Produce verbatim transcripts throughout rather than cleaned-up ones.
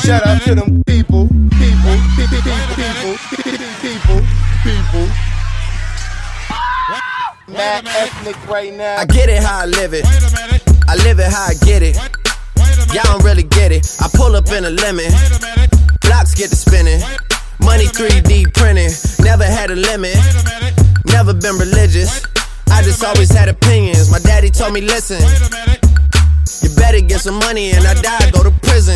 Shout out to them people, people, people, people, people, people. Mad ethnic right now. I get it how I live it. I live it how I get it. Y'all don't really get it. I pull up in a lemon. Blocks get to spinning. Money three D printing. Never had a limit. Never been religious. I just always had opinions. My daddy told me, listen, you better get some money and I die, go to prison.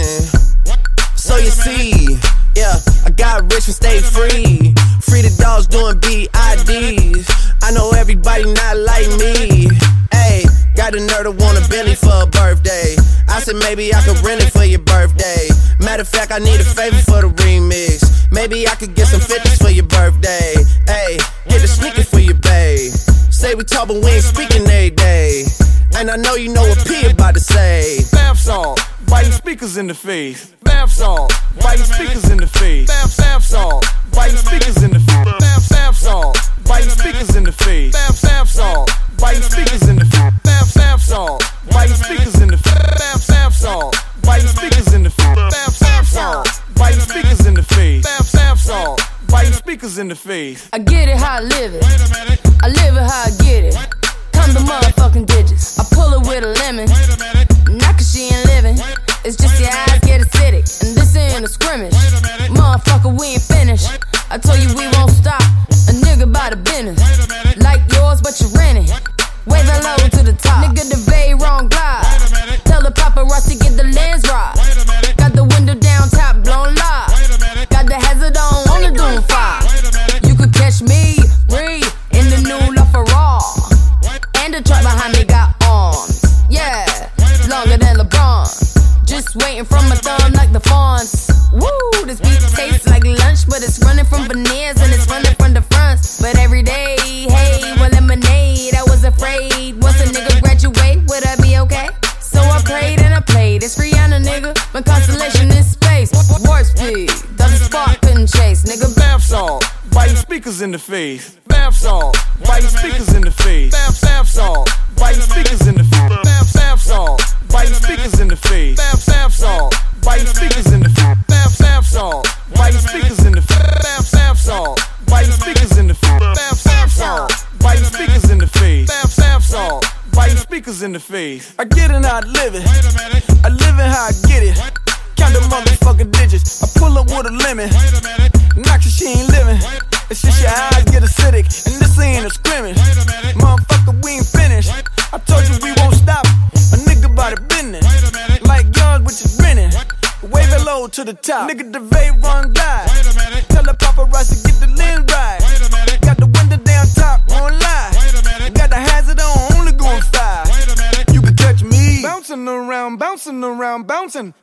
So you see, yeah, I got rich and stayed free. Free the dogs doing B I Ds. I know everybody not like me. Ayy, got the nerve to want a Bentley for a birthday. I said maybe I could rent it for your birthday. Matter of fact, I need a favor for the remix. Maybe I could get some fifties for your birthday. Ayy, get the sneaker for your bae. Say we talk but we ain't speaking every day. And I know you know what P about to say. Bath salt, biting speakers in the face. Bath salt, biting speakers in the face. Bath, bath salt, biting speakers in the face. Bath, bath salt, biting speakers in the face. Bath, bath salt, biting speakers in the face. Bath, bath salt, biting speakers in the face. Bath, bath salt, biting speakers in the face. Bath, bath salt, biting speakers in the face. Bath, bath salt, biting speakers in the face. I get it how I live it. I live it how I get it. Come the motherfucking digits. I pull it with a lemon. Not cause she ain't living. It's just your eyes get acidic. And this ain't a scrimmage. Motherfucker, we ain't finished. I told you we won't stop. A nigga by the business. Like yours, but you renting. Wave that low to the top. Nigga, the bay wrong glide. Tell the paparazzi get the lens right. Got the window down, top blown live. Got the hazard on, on the doom fire. You could catch me, read in the new LaFerrari. And the truck behind me got arms. Yeah, longer than LeBron. Just waiting from my thumb like the fawns. Woo, this beat tastes like lunch, but it's running from veneers and it's running from the fronts. But every day, hey, well, lemonade. I was afraid once a nigga graduate, would I be okay? So I prayed and I played. It's Rihanna, nigga. My constellation is space. Warp speed, the spark couldn't chase, nigga. Bath salt, biting speakers in the face. Bath salt, biting speakers in the face. Bath, bath salt, biting speakers in the face. Bath, bath salt, biting speakers in the face. Bath, bath salt, biting speakers in the face. Bath, bath salt, biting speakers in the face. Bath, bath salt, biting speakers in the face. Bath, bath salt, biting speakers in the face. Bath, bath salt, biting speakers in the face. I get it how I live it. I live it how I get it. Count the motherfucking digits. I pull up with a lemon. Not cause she ain't living. It's just your eyes get acidic. And this ain't a scrimmage. Motherfucker, we ain't finished. I told you we won't stop. A nigga by the business. Like yours, which is grinning. Wave it low to the top. Nigga, the vape run glide. Tell the paparazzi get the lens right. Got the window down top, won't lie. Got the hazard on, only going five. You can catch me bouncing around, bouncing around, bouncing.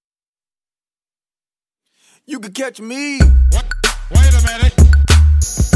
You could catch me. Wait a minute.